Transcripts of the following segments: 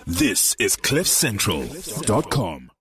This is CliffCentral.com.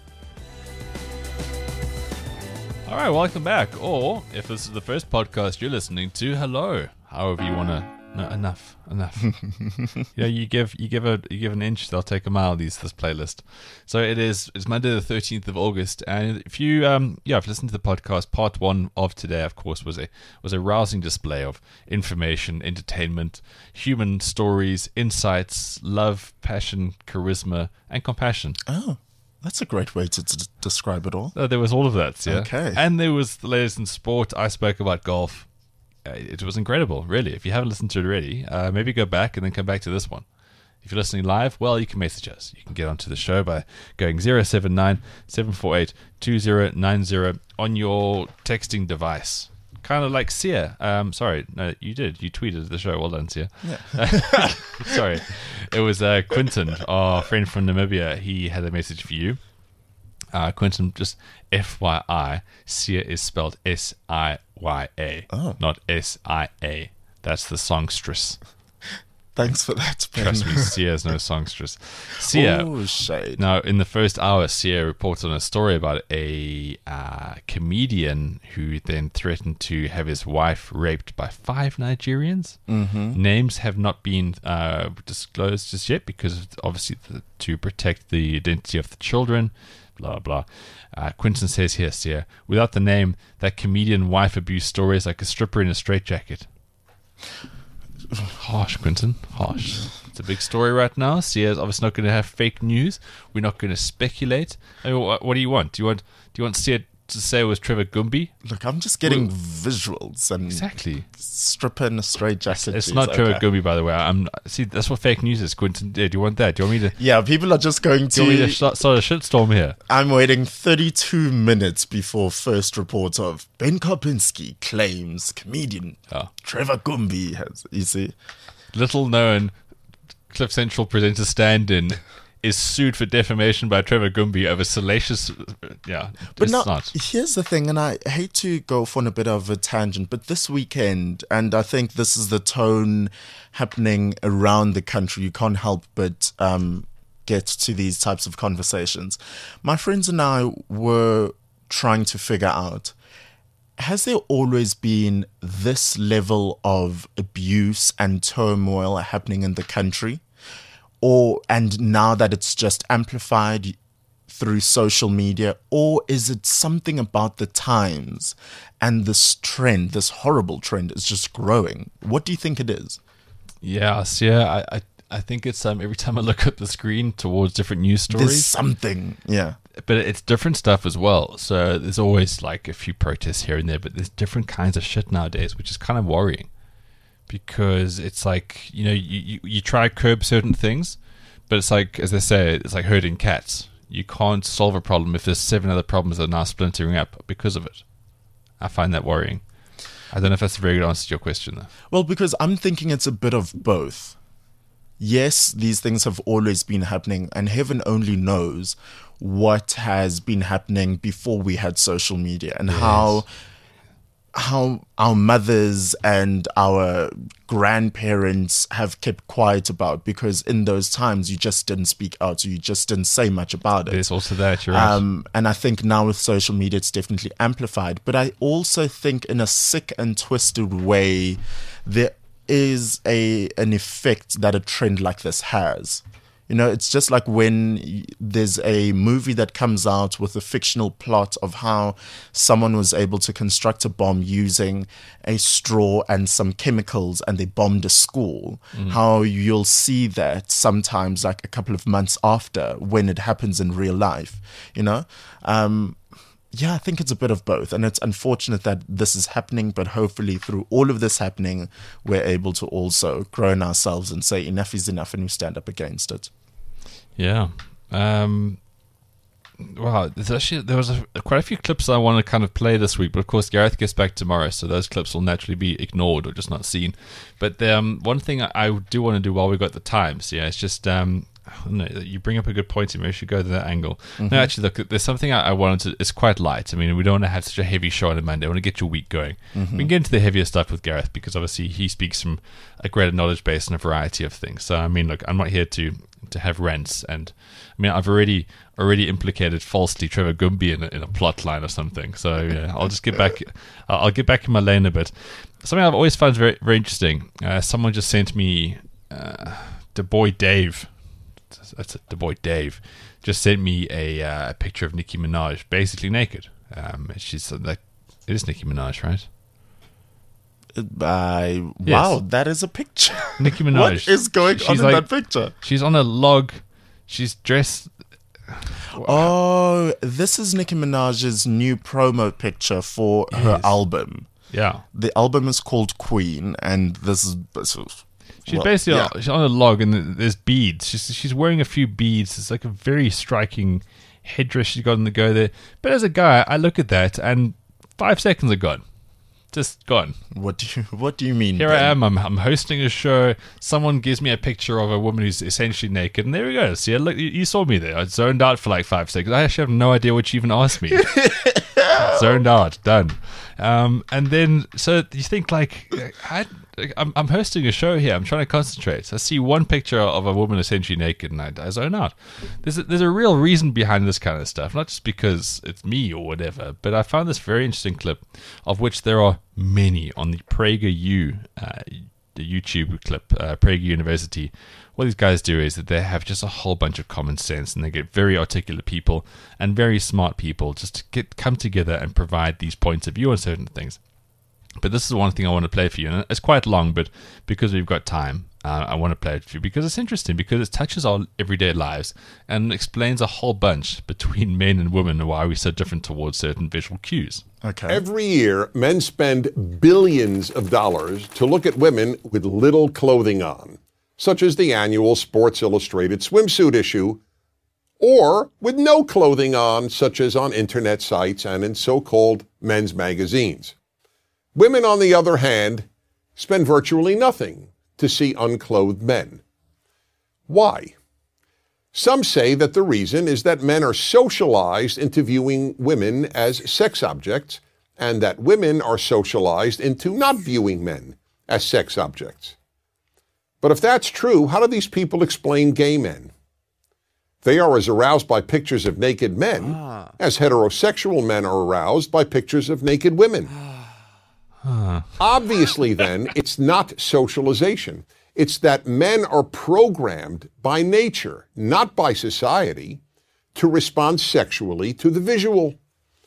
All right, welcome back. Or if this is the first podcast you're listening to, hello. However you want to. No, enough. You give an inch, they'll take a mile. This playlist. So it's Monday the 13th of August, and if you I've listened to the podcast. Part one of today, of course, was a rousing display of information, entertainment, human stories, insights, love, passion, charisma, and compassion. Oh. That's a great way to describe it all. There was all of that, yeah. Okay. And there was the latest in sport. I spoke about golf. It was incredible, really. If you haven't listened to it already, maybe go back and then come back to this one. If you're listening live, well, you can message us. You can get onto the show by going 079-748-2090 on your texting device. Kind of like Sia. Sorry, no, you did. You tweeted the show. Well done, Sia. Yeah. Sorry. It was Quinton, our friend from Namibia. He had a message for you. Quinton, just FYI, Sia is spelled S-I-Y-A, not S-I-A. That's the songstress. Thanks for that, Ben. Trust me, Sia is no songstress. Sia. Oh, shade. Now, in the first hour, Sia reports on a story about a comedian who then threatened to have his wife raped by 5 Nigerians. Mm-hmm. Names have not been disclosed just yet because, obviously, to protect the identity of the children. Blah, blah. Quinton says here, Sia, without the name, that comedian wife abuse story is like a stripper in a straitjacket. Harsh, Quinton. Harsh. It's a big story right now. Sia's obviously not going to have fake news. We're not going to speculate. I mean, what do you want? Do you want Sia to say it was Trevor Gumby? Look, I'm just getting visuals and exactly stripper in a straight jacket. It's not Trevor Gumby, by the way. See, that's what fake news is, Quinton. Do you want that? Do you want me to? Yeah, people are just going to. Do you want me to start a shitstorm here? I'm waiting 32 minutes before first report of Ben Karpinski claims comedian Trevor Gumby has. You see, little known Cliff Central presenter stand-in is sued for defamation by Trevor Gumby over salacious... Yeah, but not. Here's the thing, and I hate to go off on a bit of a tangent, but this weekend, and I think this is the tone happening around the country, you can't help but get to these types of conversations. My friends and I were trying to figure out, has there always been this level of abuse and turmoil happening in the country? And now that it's just amplified through social media, or is it something about the times and this trend, this horrible trend, is just growing? What do you think it is? Yeah, I think it's every time I look at the screen towards different news stories, there's something, yeah. But it's different stuff as well. So there's always like a few protests here and there, but there's different kinds of shit nowadays, which is kind of worrying. Because it's like, you try to curb certain things, but it's like, as they say, it's like herding cats. You can't solve a problem if there's 7 other problems that are now splintering up because of it. I find that worrying. I don't know if that's a very good answer to your question, though. Well, because I'm thinking it's a bit of both. Yes, these things have always been happening, and heaven only knows what has been happening before we had social media and how our mothers and our grandparents have kept quiet about, because in those times you just didn't speak out, so you just didn't say much about it. There's also that, you're right. And I think now with social media it's definitely amplified. But I also think in a sick and twisted way there is an effect that a trend like this has. It's just like when there's a movie that comes out with a fictional plot of how someone was able to construct a bomb using a straw and some chemicals and they bombed a school. How you'll see that sometimes like a couple of months after when it happens in real life, Yeah, I think it's a bit of both. And it's unfortunate that this is happening, but hopefully through all of this happening, we're able to also grow in ourselves and say enough is enough and we stand up against it. Yeah. Wow, there was quite a few clips I want to kind of play this week, but of course Gareth gets back tomorrow, so those clips will naturally be ignored or just not seen. But one thing I do want to do while we've got the time, so yeah, it's just no, you bring up a good point. Maybe we should go to that angle. No, actually, look, there's something I wanted to. It's quite light. I mean, we don't want to have such a heavy show on a Monday. I want to get your week going. We can get into the heavier stuff with Gareth because obviously he speaks from a greater knowledge base and a variety of things. So I mean, look, I'm not here to have rants, and I mean, I've already implicated falsely Trevor Gumby in a plot line or something. So yeah, I'll just get back. I'll get back in my lane a bit. Something I've always found very very interesting. Someone just sent me. The boy Dave, that's it. The boy Dave just sent me a picture of Nicki Minaj, basically naked. She's like, it is Nicki Minaj, right? Wow, that is a picture. Nicki Minaj. What is going on in that picture? She's on a log. She's dressed. Oh, this is Nicki Minaj's new promo picture for her album. Yeah, the album is called Queen, and this is. She's basically she's on a log, and there's beads. She's wearing a few beads. It's like a very striking headdress she's got on the go there. But as a guy, I look at that, and 5 seconds are gone, just gone. What do you mean? Here Ben? I am. I'm hosting a show. Someone gives me a picture of a woman who's essentially naked, and there we go. See, look, you saw me there. I zoned out for like 5 seconds. I actually have no idea what you even asked me. Zoned out, done. And then, so you think like, I'm hosting a show here. I'm trying to concentrate. So I see one picture of a woman essentially naked, and I zone out. There's a real reason behind this kind of stuff, not just because it's me or whatever. But I found this very interesting clip, of which there are many on the PragerU, the YouTube clip, Prager University. What these guys do is that they have just a whole bunch of common sense, and they get very articulate people and very smart people just to come together and provide these points of view on certain things. But this is one thing I want to play for you, and it's quite long, but because we've got time, I want to play it for you because it's interesting, because it touches our everyday lives and explains a whole bunch between men and women and why we're so different towards certain visual cues. Okay. Every year, men spend billions of dollars to look at women with little clothing on, such as the annual Sports Illustrated swimsuit issue, or with no clothing on, such as on internet sites and in so-called men's magazines. Women, on the other hand, spend virtually nothing to see unclothed men. Why? Some say that the reason is that men are socialized into viewing women as sex objects, and that women are socialized into not viewing men as sex objects. But if that's true, how do these people explain gay men? They are as aroused by pictures of naked men as heterosexual men are aroused by pictures of naked women. Obviously, then, it's not socialization. It's that men are programmed by nature, not by society, to respond sexually to the visual.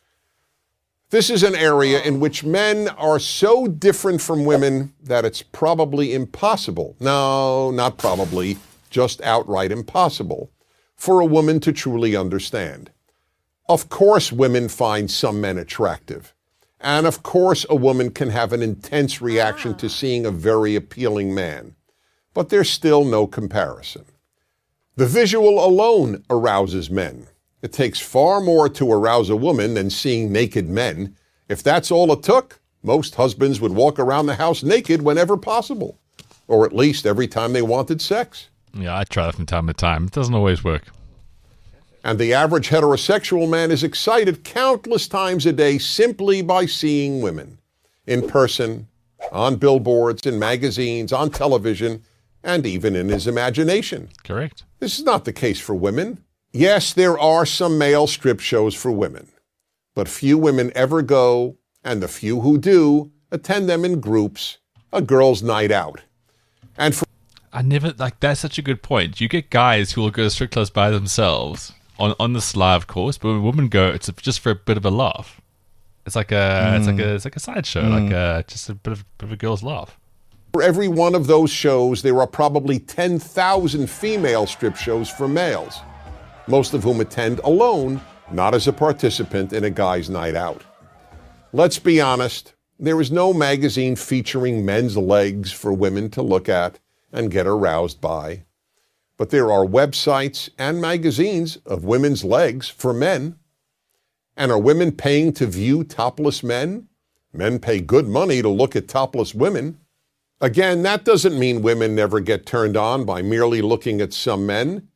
This is an area in which men are so different from women that it's probably impossible. No, not probably, just outright impossible for a woman to truly understand. Of course, women find some men attractive. And of course, a woman can have an intense reaction to seeing a very appealing man. But there's still no comparison. The visual alone arouses men. It takes far more to arouse a woman than seeing naked men. If that's all it took, most husbands would walk around the house naked whenever possible, or at least every time they wanted sex. Yeah, I try that from time to time. It doesn't always work. And the average heterosexual man is excited countless times a day simply by seeing women in person, on billboards, in magazines, on television, and even in his imagination. Correct. This is not the case for women. Yes, there are some male strip shows for women, but few women ever go, and the few who do attend them in groups, a girls' night out. And for I never, like, that's such a good point. You get guys who will go to strip clubs by themselves on the sly, of course, but when women go, it's just for a bit of a laugh. It's like a sideshow, just a bit of a girl's laugh. For every one of those shows, there are probably 10,000 female strip shows for males, most of whom attend alone, not as a participant in a guy's night out. Let's be honest, there is no magazine featuring men's legs for women to look at and get aroused by. But there are websites and magazines of women's legs for men. And are women paying to view topless men? Men pay good money to look at topless women. Again, that doesn't mean women never get turned on by merely looking at some men.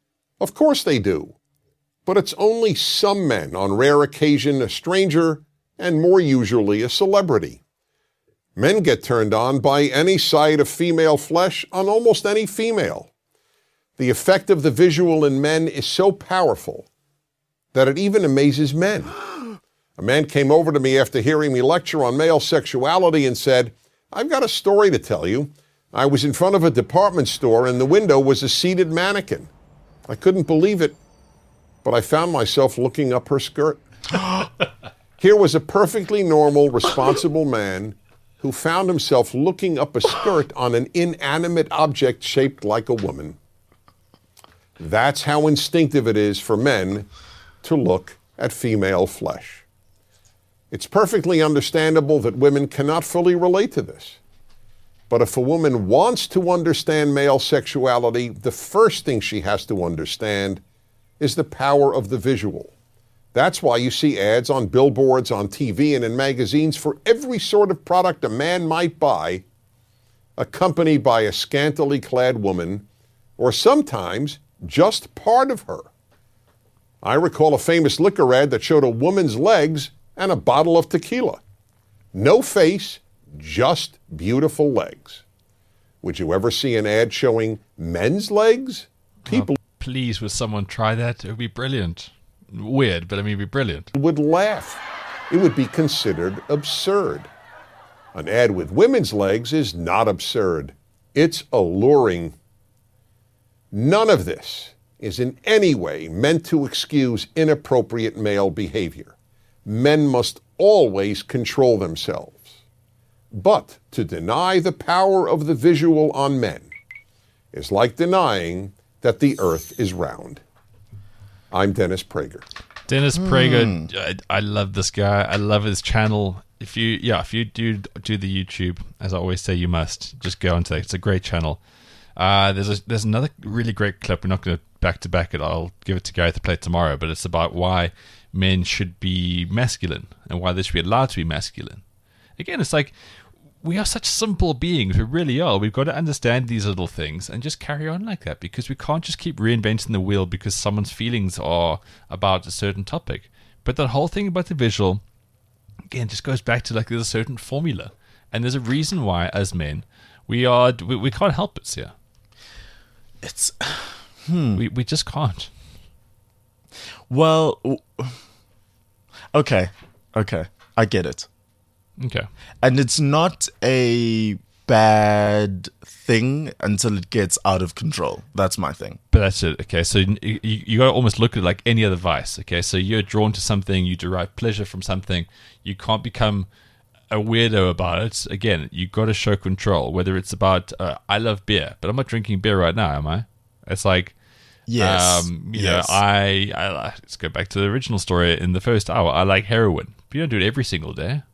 Of course they do. But it's only some men, on rare occasion a stranger, and more usually a celebrity. Men get turned on by any sight of female flesh on almost any female. The effect of the visual in men is so powerful that it even amazes men. A man came over to me after hearing me lecture on male sexuality and said, "I've got a story to tell you. I was in front of a department store and the window was a seated mannequin. I couldn't believe it, but I found myself looking up her skirt." Here was a perfectly normal, responsible man who found himself looking up a skirt on an inanimate object shaped like a woman. That's how instinctive it is for men to look at female flesh. It's perfectly understandable that women cannot fully relate to this. But if a woman wants to understand male sexuality, the first thing she has to understand is the power of the visual. That's why you see ads on billboards, on TV, and in magazines for every sort of product a man might buy, accompanied by a scantily clad woman, or sometimes just part of her. I recall a famous liquor ad that showed a woman's legs and a bottle of tequila. No face, just beautiful legs. Would you ever see an ad showing men's legs? People Please, would someone try that? It would be brilliant. Weird, but I mean, it'd be brilliant. would laugh. It would be considered absurd. An ad with women's legs is not absurd. It's alluring. None of this is in any way meant to excuse inappropriate male behavior. Men must always control themselves. But to deny the power of the visual on men is like denying that the earth is round. I'm Dennis Prager. Dennis Prager, I love this guy. I love his channel. If you do the YouTube, as I always say, you must just go onto that. It's a great channel. There's another really great clip. We're not going to back to back it. I'll give it to Gary to play tomorrow. But it's about why men should be masculine and why they should be allowed to be masculine. Again, it's like we are such simple beings. We really are. We've got to understand these little things and just carry on like that, because we can't just keep reinventing the wheel because someone's feelings are about a certain topic. But that whole thing about the visual, again, just goes back to like there's a certain formula, and there's a reason why as men we can't help it. Yeah, It's we just can't. well, okay, I get it. Okay. And it's not a bad thing until it gets out of control. That's my thing. But that's it. Okay, so you got to almost look at it like any other vice. Okay, so you're drawn to something, you derive pleasure from something. You can't become a weirdo about it. Again, you got to show control. Whether it's about I love beer, but I'm not drinking beer right now, am I? It's like Yes. you know, I let's go back to the original story in the first hour. I like heroin, but you don't do it every single day.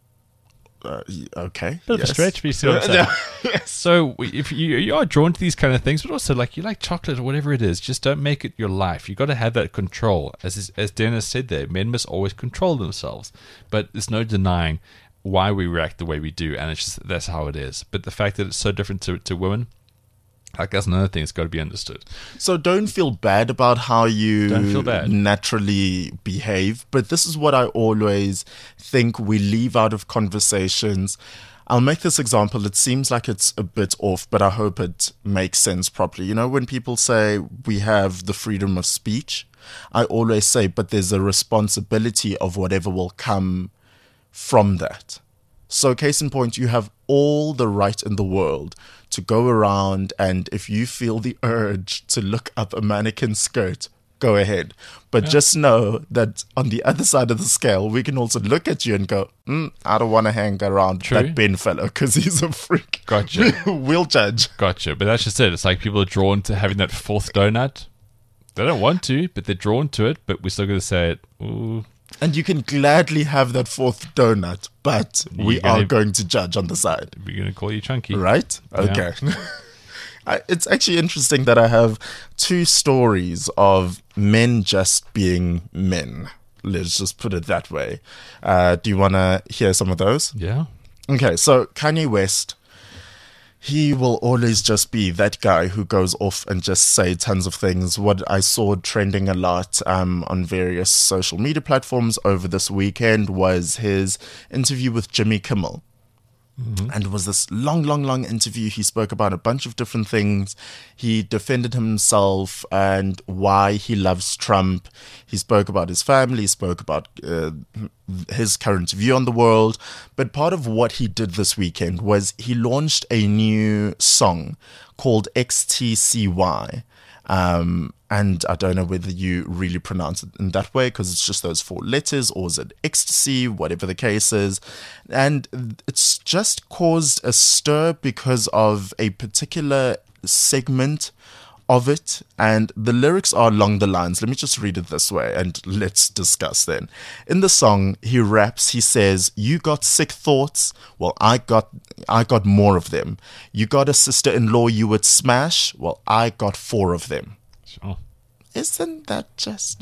Okay. Bit of a stretch, but you see what I'm saying. So if you are drawn to these kind of things, but also like you like chocolate or whatever it is, just don't make it your life. You got to have that control. As Dennis said there, men must always control themselves. But there's no denying why we react the way we do, and it's just that's how it is. But the fact that it's so different to women, like that's another thing that's got to be understood. So don't feel bad about how you Don't feel bad. naturally behave. But this is what I always think we leave out of conversations. I'll make this example. It seems like it's a bit off, but I hope it makes sense properly. You know, when people say we have the freedom of speech, I always say, but there's a responsibility of whatever will come from that. So case in point, you have all the right in the world to go around, and if you feel the urge to look up a mannequin skirt, go ahead. But just know that on the other side of the scale, we can also look at you and go, I don't want to hang around True. that Ben fellow because he's a freak. Gotcha. We'll judge. Gotcha. But that's just it. It's like people are drawn to having that fourth donut. They don't want to, but they're drawn to it. But we're still going to say it. Ooh. And you can gladly have that fourth donut, but we gonna- are going to judge on the side. We're going to call you chunky. Right? Okay. It's actually interesting that I have two stories of men just being men. Let's just put it that way. Do you want to hear some of those? Yeah. Okay, so Kanye West, he will always just be that guy who goes off and just say tons of things. What I saw trending a lot on various social media platforms over this weekend was his interview with Jimmy Kimmel. And it was this long interview. He spoke about a bunch of different things. He defended himself and why he loves Trump. He spoke about his family. He spoke about his current view on the world. But part of what he did this weekend was he launched a new song called XTCY. And I don't know whether you really pronounce it in that way because it's just those 4 letters, or is it ecstasy, whatever the case is. And it's just caused a stir because of a particular segment of it. And the lyrics are along the lines. Let me just read it this way and let's discuss then. In the song, he raps, he says, "You got sick thoughts? Well, I got more of them. You got a sister-in-law you would smash? Well, I got 4 of them." Sure. Isn't that just...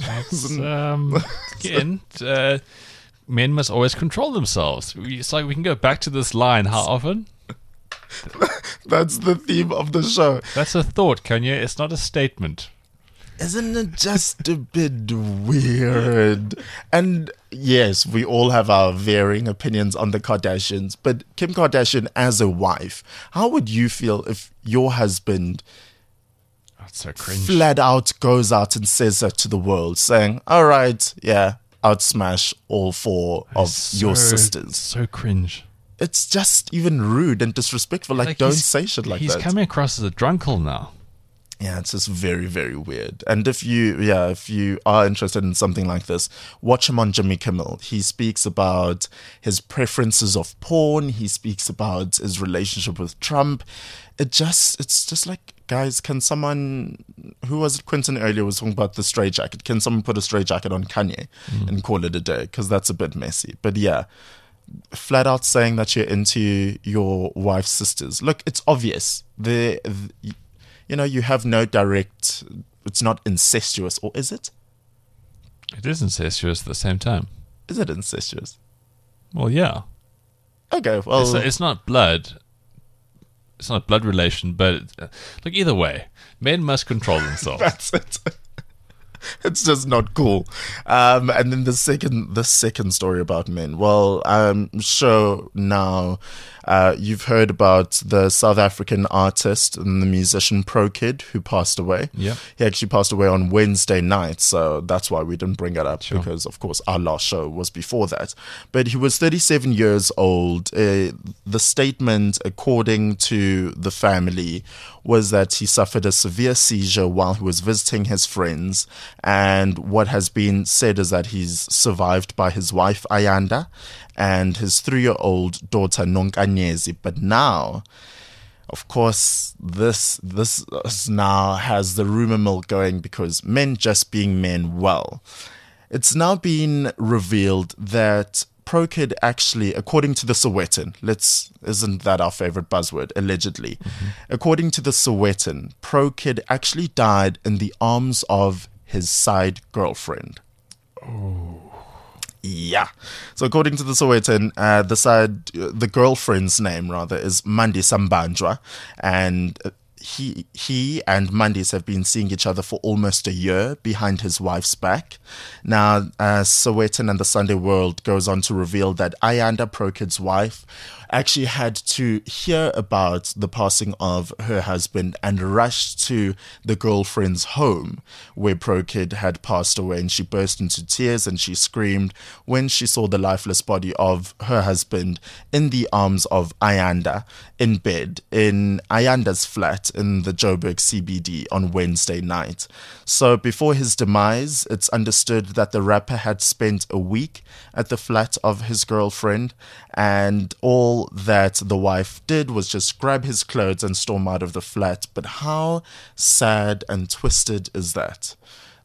Again, men must always control themselves. It's like we can go back to this line. How often? That's the theme of the show. That's a thought, Kanye. It's not a statement. Isn't it just a bit weird? And yes, we all have our varying opinions on the Kardashians, but Kim Kardashian as a wife, how would you feel if your husband... So cringe. flat out goes out and says that to the world, saying, "All right, yeah, I'd smash all 4 of your sisters." So cringe. It's just even rude and disrespectful. Like don't say shit like that. He's coming across as a drunkle now. Yeah, it's just very, very weird. And if you are interested in something like this, watch him on Jimmy Kimmel. He speaks about his preferences of porn. He speaks about his relationship with Trump. It's just like, guys, can someone, who was it, Quentin earlier was talking about the straight jacket. Can someone put a straight jacket on Kanye and call it a day? Because that's a bit messy. But yeah, flat out saying that you're into your wife's sisters. Look, it's obvious. You have no direct, it's not incestuous, or is it? It is incestuous at the same time. Is it incestuous? Well, yeah. Okay, well... It's not blood. It's not a blood relation, but look, either way, men must control themselves. That's it. It's just not cool. And then the second story about men. Well, I'm sure now you've heard about the South African artist and the musician ProKid who passed away. Yeah, he actually passed away on Wednesday night, so that's why we didn't bring it up, because of course our last show was before that. But he was 37 years old. The statement, according to the family, was that he suffered a severe seizure while he was visiting his friends, and what has been said is that he's survived by his wife Ayanda and his 3-year-old daughter Nonkanyezi. But now, of course, this now has the rumor mill going, because men just being men, well, it's now been revealed that ProKid actually, according to the Sowetan, isn't that our favorite buzzword, allegedly? According to the Sowetan, ProKid actually died in the arms of his side girlfriend. Oh. Yeah. So according to the Sowetan, the girlfriend's name rather is Mandisa Mbanjwa, and he and Mandis have been seeing each other for almost a year behind his wife's back. Now, Sowetan and the Sunday World goes on to reveal that Ayanda, ProKid's wife, actually had to hear about the passing of her husband and rushed to the girlfriend's home where ProKid had passed away, and she burst into tears and she screamed when she saw the lifeless body of her husband in the arms of Ayanda in bed in Ayanda's flat in the Joburg CBD on Wednesday night. So before his demise, it's understood that the rapper had spent a week at the flat of his girlfriend, and all that the wife did was just grab his clothes and storm out of the flat. But how sad and twisted is that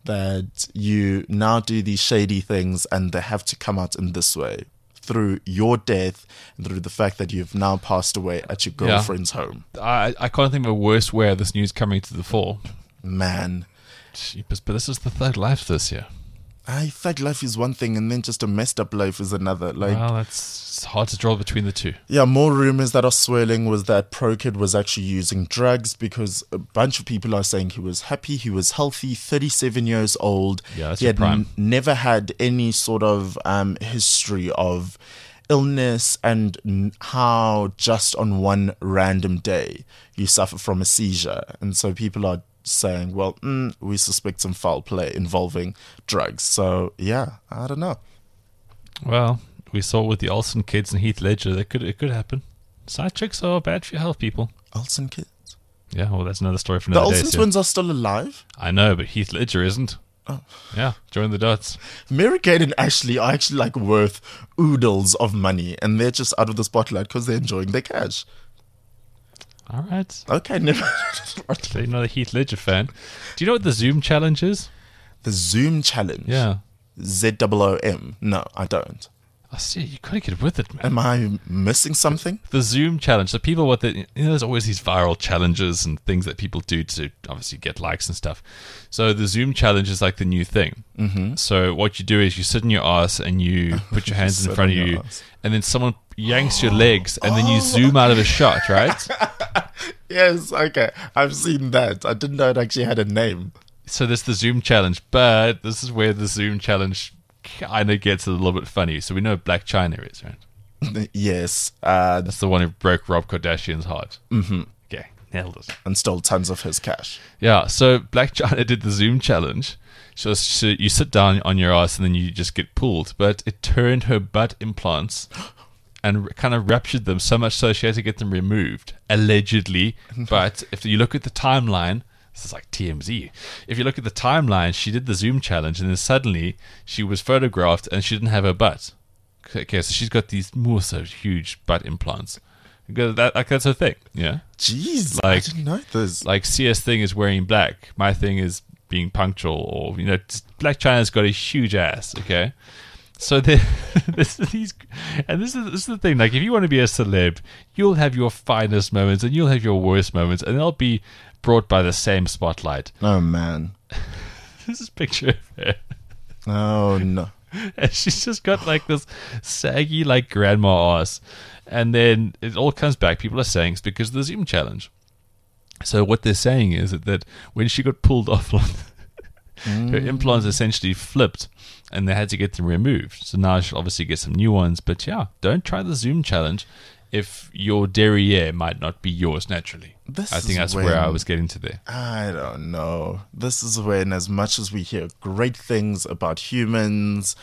you now do these shady things and they have to come out in this way, through your death and through the fact that you've now passed away at your girlfriend's home. I can't think of a worse way of this news coming to the fore. Man. Jeepers, but this is the third life this year. Thug life is one thing, and then just a messed up life is another. Well, that's it's hard to draw between the two. Yeah, more rumors that are swirling was that ProKid was actually using drugs, because a bunch of people are saying he was happy, he was healthy, 37 years old. Yeah, that's he your had prime. never had any sort of history of illness, and how just on one random day you suffer from a seizure. And so people are saying, well, we suspect some foul play involving drugs. So yeah, I don't know. Well, we saw with the Olsen kids and Heath Ledger that it could happen. Side chicks are bad for your health, people. Olsen kids? Yeah, well, that's another story for The another day. Olsen too. twins are still alive? I know, but Heath Ledger isn't. Oh. Yeah, join the dots. Mary-Kate and Ashley are actually like worth oodles of money, and they're just out of the spotlight because they're enjoying their cash. All right. Okay, never. So you're not a Heath Ledger fan. Do you know what the Zoom challenge is? The Zoom challenge. Yeah. ZOOM. No, I don't. I see. You gotta get with it, man. Am I missing something? The Zoom challenge. So people, there's always these viral challenges and things that people do to obviously get likes and stuff. So the Zoom challenge is like the new thing. Mm-hmm. So what you do is you sit in your ass and you put your hands in Sit front of on your you, ass. and then someone yanks your legs, and then you zoom out of a shot, right? Yes, okay. I've seen that. I didn't know it actually had a name. So there's the Zoom challenge, but this is where the Zoom challenge kind of gets a little bit funny. So we know Black China is, right? Yes. That's the one who broke Rob Kardashian's heart. Mm-hmm. Okay, nailed it. And stole tons of his cash. Yeah, so Black China did the Zoom challenge. So you sit down on your ass and then you just get pulled. But it turned her butt implants and kind of ruptured them so much so she had to get them removed, allegedly. But if you look at the timeline, this is like TMZ. If you look at the timeline, she did the Zoom challenge and then suddenly she was photographed and she didn't have her butt. Okay, so she's got these more so huge butt implants. That's her thing, yeah? Jeez, I Like- didn't know this. Like CS thing is wearing black. My thing is being punctual, or Black China's got a huge ass. Okay, so this is the thing. Like, if you want to be a celeb, you'll have your finest moments and you'll have your worst moments, and they'll be brought by the same spotlight. Oh, man. This is a picture of her, Oh, no. and she's just got like this saggy like grandma ass, and then it all comes back. People are saying it's because of the Zoom challenge. So what they're saying is that when she got pulled off, her implants essentially flipped, and they had to get them removed. So now she'll obviously get some new ones. But yeah, don't try the Zoom challenge if your derriere might not be yours naturally. This I think is that's where I when- was getting to there. I don't know. This is when, as much as we hear great things about humans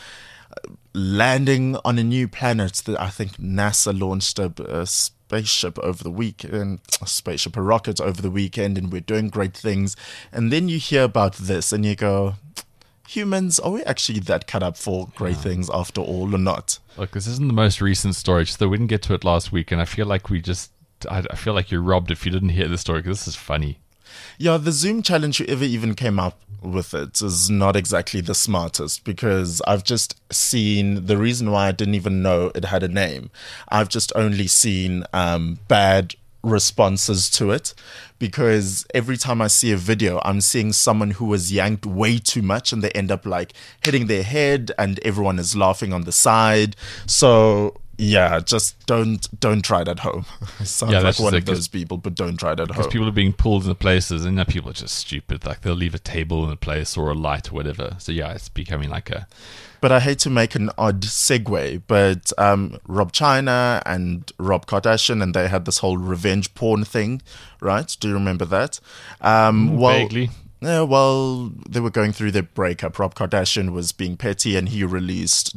landing on a new planet, that I think NASA launched a spaceship over the weekend, a rocket over the weekend, and we're doing great things. And then you hear about this and you go, humans, are we actually that cut up for great things after all, or not? Look, this isn't the most recent story. Just that we didn't get to it last week, and I feel like I feel like you're robbed if you didn't hear the story, because this is funny. Yeah, the Zoom challenge, whoever even came up with it, is not exactly the smartest, because I've just seen the reason why I didn't even know it had a name. I've just only seen bad responses to it, because every time I see a video, I'm seeing someone who was yanked way too much and they end up like hitting their head and everyone is laughing on the side. So yeah, just don't try it at home. Sounds Yeah, like that's one just of like- those people, but don't try it at Because home. people are being pulled into places, and now people are just stupid. Like, they'll leave a table in a place or a light or whatever. So yeah, it's becoming like a... But I hate to make an odd segue, but Rob China and Rob Kardashian, and they had this whole revenge porn thing, right? Do you remember that? vaguely. Yeah, well, they were going through their breakup. Rob Kardashian was being petty, and he released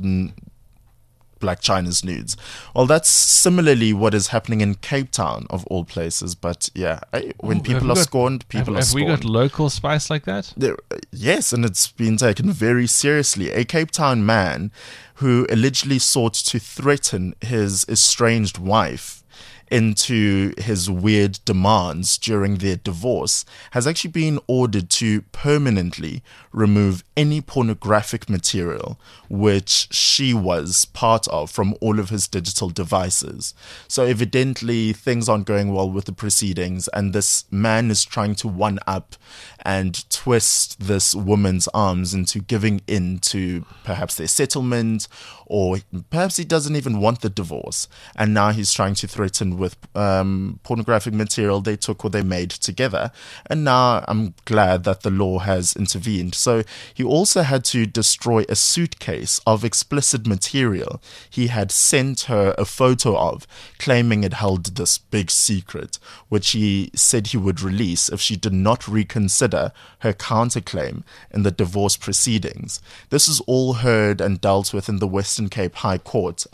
Black China's nudes. Well, that's similarly what is happening in Cape Town, of all places. But yeah, when Have people we are got- scorned, people are Have we scorned. got local spice like that? Yes, and it's been taken very seriously. A Cape Town man who allegedly sought to threaten his estranged wife into his weird demands during their divorce has actually been ordered to permanently remove any pornographic material which she was part of from all of his digital devices. So evidently things aren't going well with the proceedings, and this man is trying to one-up and twist this woman's arms into giving in to perhaps their settlement, or perhaps he doesn't even want the divorce, and now he's trying to threaten with pornographic material they took or they made together. And now I'm glad that the law has intervened. So he also had to destroy a suitcase of explicit material he had sent her a photo of, claiming it held this big secret, which he said he would release if she did not reconsider her counterclaim in the divorce proceedings. This is all heard and dealt with in the Western Cape High Court.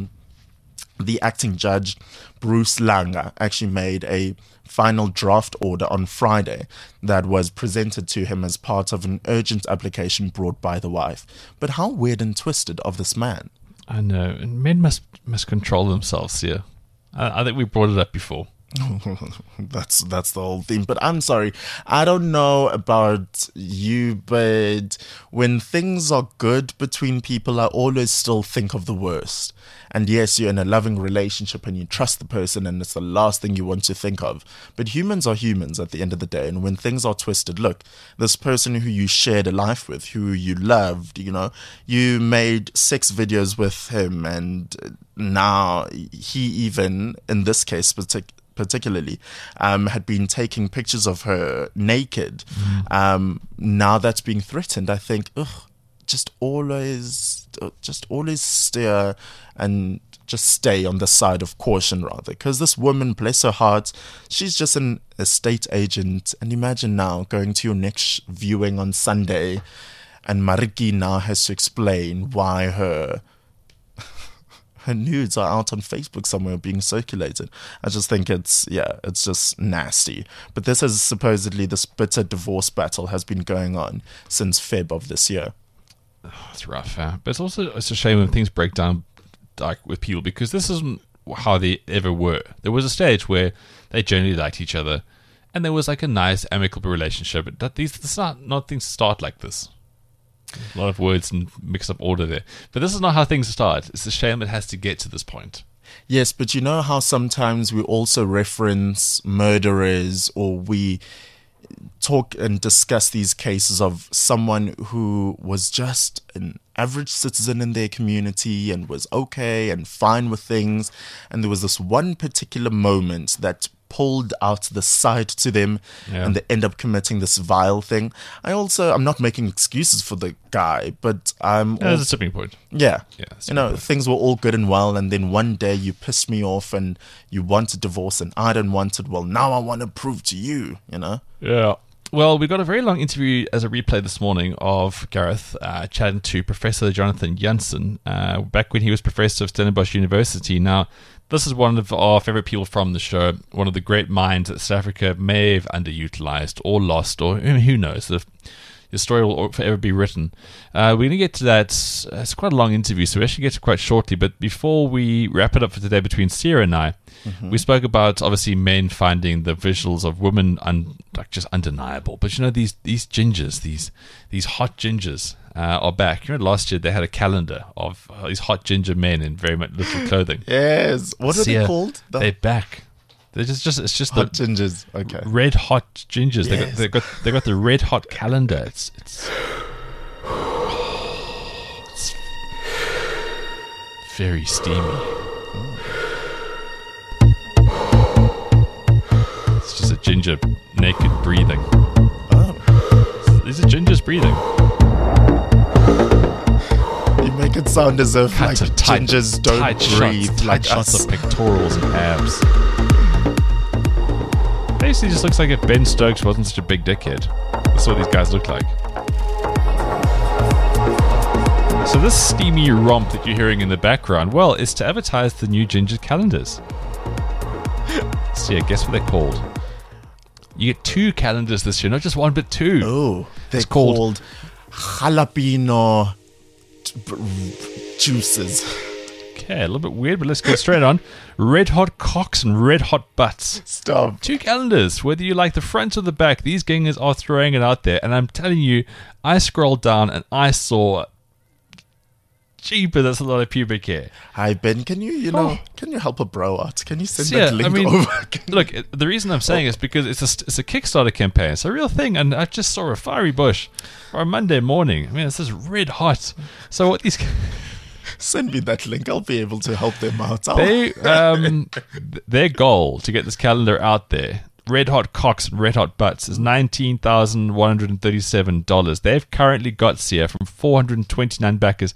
The acting judge, Bruce Langer, actually made a final draft order on Friday that was presented to him as part of an urgent application brought by the wife. But how weird and twisted of this man. I know, and men must control themselves here. I think we brought it up before. That's the whole thing. But I'm sorry, I don't know about you, but when things are good between people, I always still think of the worst. And yes, you're in a loving relationship and you trust the person, and it's the last thing you want to think of. But humans are humans at the end of the day. And when things are twisted, look, this person who you shared a life with, who you loved, you made 6 videos with him, and now he even, in this case particularly, had been taking pictures of her naked. Now that's being threatened. I think, just always steer and just stay on the side of caution, rather, because this woman, bless her heart, she's just an estate agent. And imagine now going to your next viewing on Sunday, and Mariki now has to explain why her nudes are out on Facebook somewhere being circulated. I just think it's just nasty. But this bitter divorce battle has been going on since Feb of this year. Oh, it's rough, but it's a shame when things break down like with people, because this isn't how they ever were. There was a stage where they genuinely liked each other, and there was like a nice amicable relationship. But not things start like this. A lot of words and mixed up order there. But this is not how things start. It's a shame it has to get to this point. Yes, but you know how sometimes we also reference murderers, or we talk and discuss these cases of someone who was just an average citizen in their community and was okay and fine with things, and there was this one particular moment that pulled out the side to them, and they end up committing this vile thing. I'm not making excuses for the guy, but there's a tipping point. Things were all good and well, and then one day you pissed me off and you want a divorce and I don't want it. Well, now I want to prove to you, Yeah. Well, we got a very long interview as a replay this morning of Gareth chatting to Professor Jonathan Jansen back when he was professor of Stellenbosch University. Now, this is one of our favorite people from the show, one of the great minds that South Africa may have underutilized or lost, or who knows. The story will forever be written. We're going to get to that. It's quite a long interview, so we actually get to quite shortly. But before we wrap it up for today between Sarah and I, we spoke about, obviously, men finding the visuals of women just undeniable. But these gingers, these hot gingers are back. Last year they had a calendar of these hot ginger men in very much little clothing. Yes. What are they called? They're back. They're just it's hot gingers. Okay. Red hot gingers. Yes. They got the red hot calendar. It's very steamy. It's just a ginger naked breathing. Oh. These are gingers breathing. You make it sound as if gingers don't breathe like shots us. Of pectorals and abs. Basically just looks like if Ben Stokes wasn't such a big dickhead. That's what these guys look like. So this steamy romp that you're hearing in the background, well, is to advertise the new ginger calendars. So yeah, guess what they're called? You get 2 calendars this year, not just 1 but 2. Oh, they're called jalapeno juices. Okay, a little bit weird, but let's go straight on. Red hot cocks and red hot butts. Stop. 2 calendars. Whether you like the front or the back, these gangers are throwing it out there. And I'm telling you, I scrolled down and I saw... Cheaper, that's a lot of pubic hair. Hi, Ben. Can you can you help a bro out? Can you send Yeah, that link I mean, over? look, the reason I'm saying is because it's a Kickstarter campaign. It's a real thing, and I just saw a fiery bush for a Monday morning. I mean, this is red hot. So what these Send me that link. I'll be able to help them out. their goal to get this calendar out there, red hot cocks and red hot butts, is $19,137. They've currently got here from 429 backers,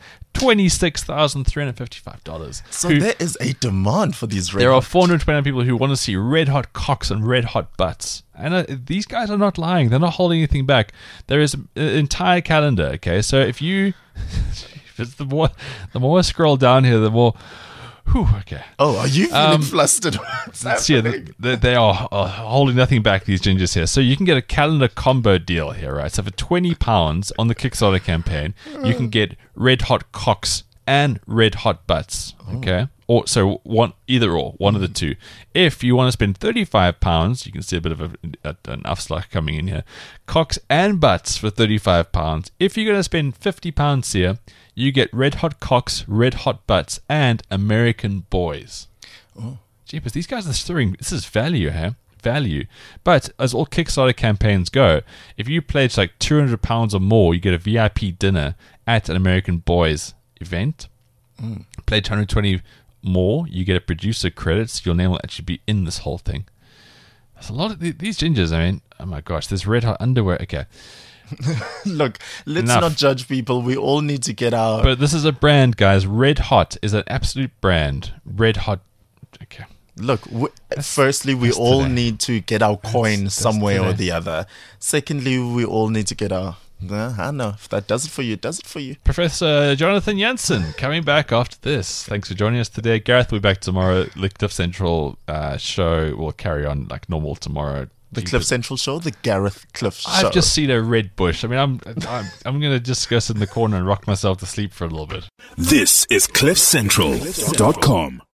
$26,355. So there is a demand for these red There are hot- 429 people who want to see red hot cocks and red hot butts. And these guys are not lying. They're not holding anything back. There is an entire calendar, okay? So if you... the more I scroll down here, the more... Whew, okay. Oh, are you feeling flustered? What's happening? They are holding nothing back, these gingers here. So you can get a calendar combo deal here, right? So for £20 on the Kickstarter campaign, you can get red hot cocks and red hot butts, okay? Or so one of the two. If you want to spend £35, you can see a bit of an afslag coming in here. Cocks and butts for £35. If you're going to spend £50 here, you get red hot cocks, red hot butts, and American boys. Oh, jeepers! These guys are throwing. This is value, huh? Value. But as all Kickstarter campaigns go, if you pledge like £200 or more, you get a VIP dinner at an American boys event. Pledge 120 more, you get a producer credits. Your name will actually be in this whole thing. There's a lot of these gingers. I mean, oh my gosh, there's red hot underwear. Okay. Look, let's Enough. not judge people. We all need to get our... But this is a brand, guys. Red Hot is an absolute brand. Red Hot. Okay. Look, firstly, we all today. need to get our coin that's somewhere or today. the other. Secondly, we all need to get our... I don't know. If that does it for you, it does it for you. Professor Jonathan Jansen coming back after this. Thanks for joining us today. Gareth will be back tomorrow. The Cliff Central show will carry on like normal tomorrow. The Cliff Central show, the Gareth Cliff show. I've just seen a red bush. I mean, I'm going to just go sit in the corner and rock myself to sleep for a little bit. This is CliffCentral.com.